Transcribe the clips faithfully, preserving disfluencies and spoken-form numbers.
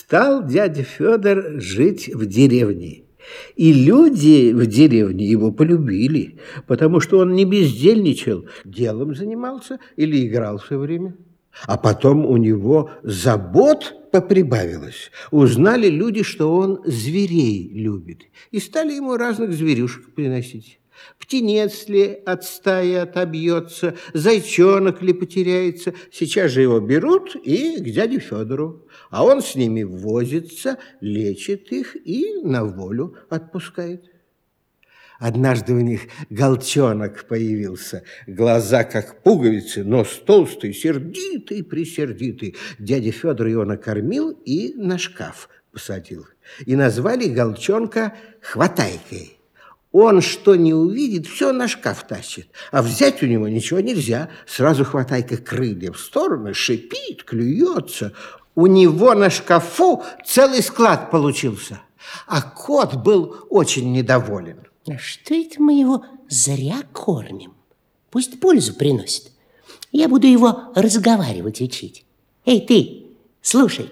Стал дядя Федор жить в деревне. И люди в деревне его полюбили, потому что он не бездельничал, делом занимался или играл все время. А потом у него забот поприбавилось. Узнали люди, что он зверей любит, и стали ему разных зверюшек приносить. Птенец ли от стаи отобьется, зайчонок ли потеряется, сейчас же его берут и к дяде Федору, а он с ними возится, лечит их и на волю отпускает. Однажды у них голчонок появился, глаза как пуговицы, нос толстый, сердитый-присердитый. Дядя Федор его накормил и на шкаф посадил. И назвали голчонка Хватайкой. Он что не увидит, все на шкаф тащит, а взять у него ничего нельзя. Сразу Хватайка крылья в стороны, шипит, клюется. У него на шкафу целый склад получился, а кот был очень недоволен. А что это мы его зря кормим? Пусть пользу приносит. Я буду его разговаривать учить. Эй, ты, слушай.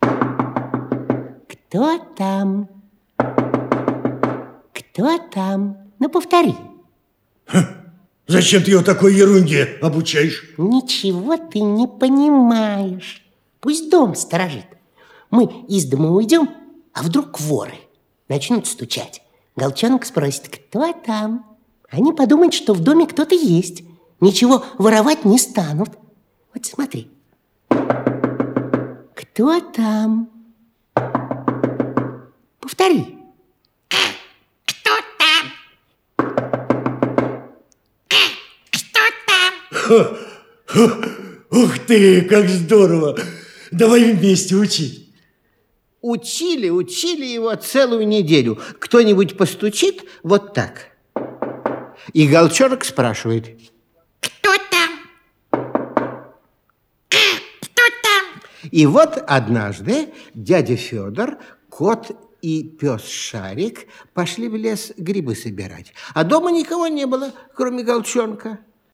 Кто там? Кто там? Ну, повтори. Ха, зачем ты его такой ерунде обучаешь? Ничего ты не понимаешь. Пусть дом сторожит. Мы из дома уйдем, а вдруг воры начнут стучать. Голчонок спросит, кто там? Они подумают, что в доме кто-то есть. Ничего воровать не станут. Вот смотри. Кто там? Повтори. Кто там? Кто там? Ха, ха, ух ты, как здорово! Давай вместе учить. Учили, учили его целую неделю. Кто-нибудь постучит вот так. И голчонок спрашивает. Кто там? Кто там? И вот однажды дядя Федор, кот и пес Шарик пошли в лес грибы собирать. А дома никого не было, кроме голчонка.